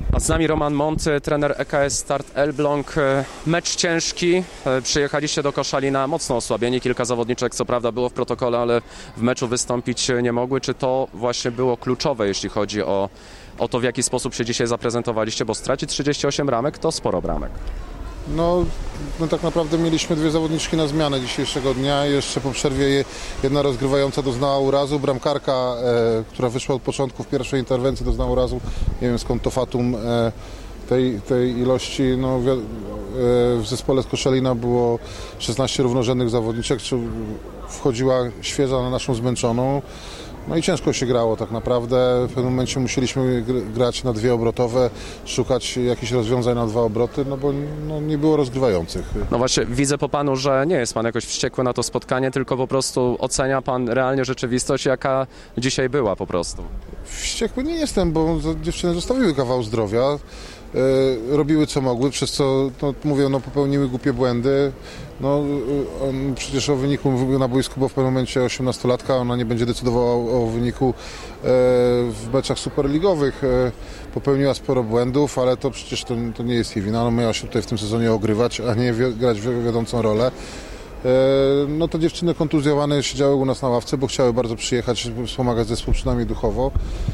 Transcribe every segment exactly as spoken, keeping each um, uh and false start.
A z nami Roman Mont, trener E K S Start Elbląg. Mecz ciężki, przyjechaliście do Koszalina mocno osłabieni, kilka zawodniczek co prawda było w protokole, ale w meczu wystąpić nie mogły. Czy to właśnie było kluczowe, jeśli chodzi o, o to, w jaki sposób się dzisiaj zaprezentowaliście, bo stracić trzydzieści osiem bramek to sporo bramek. No, my tak naprawdę mieliśmy dwie zawodniczki na zmianę dzisiejszego dnia. Jeszcze po przerwie jedna rozgrywająca doznała urazu. Bramkarka, e, która wyszła od początku w pierwszej interwencji, doznała urazu. Nie wiem skąd to fatum e, tej, tej ilości. No, wi- e, w zespole z Koszalina było szesnaście równorzędnych zawodniczek. Czy wchodziła świeża na naszą zmęczoną. No i ciężko się grało tak naprawdę. W pewnym momencie musieliśmy gr- grać na dwie obrotowe, szukać jakichś rozwiązań na dwa obroty, no bo no, nie było rozgrywających. No właśnie, widzę po panu, że nie jest pan jakoś wściekły na to spotkanie, tylko po prostu ocenia pan realnie rzeczywistość, jaka dzisiaj była po prostu. Wściekły nie jestem, bo za- dziewczyny zostawiły kawał zdrowia, e, robiły co mogły, przez co, no, mówię, no, popełniły głupie błędy. No, e, on przecież o wyniku mówił na boisku, bo w pewnym momencie osiemnastolatka, ona nie będzie decydowała o, o wyniku e, w meczach superligowych. E, popełniła sporo błędów, ale to przecież to, to nie jest jej wina. Ona miała się tutaj w tym sezonie ogrywać, a nie wi- grać wi- wiodącą rolę. No to dziewczyny kontuzjowane siedziały u nas na ławce, bo chciały bardzo przyjechać, wspomagać zespół przynajmniej duchowo.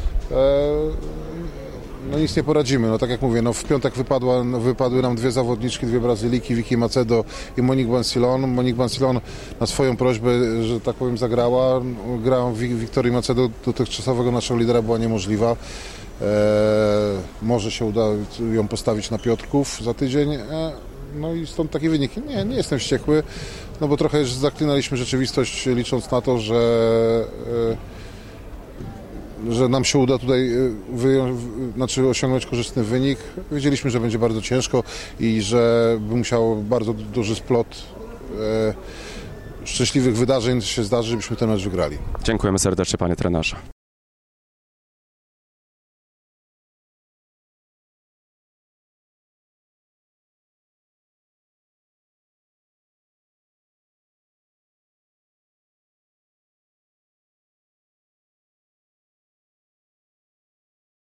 No nic nie poradzimy. No tak jak mówię, no w piątek wypadła, wypadły nam dwie zawodniczki, dwie Brazyliki, Vicky Macedo i Monique Bancilon. Monique Bancilon na swoją prośbę, że tak powiem, zagrała. Gra Wiktorii Macedo, dotychczasowego naszego lidera, była niemożliwa. Eee, może się uda ją postawić na Piotrków za tydzień. Eee, No i stąd takie wyniki. Nie, nie jestem wściekły, no bo trochę już zaklinaliśmy rzeczywistość, licząc na to, że, e, że nam się uda tutaj wyjąć, znaczy osiągnąć korzystny wynik. Wiedzieliśmy, że będzie bardzo ciężko i że by musiał bardzo duży splot e, szczęśliwych wydarzeń się zdarzyć, żebyśmy ten mecz wygrali. Dziękujemy serdecznie, panie trenerze.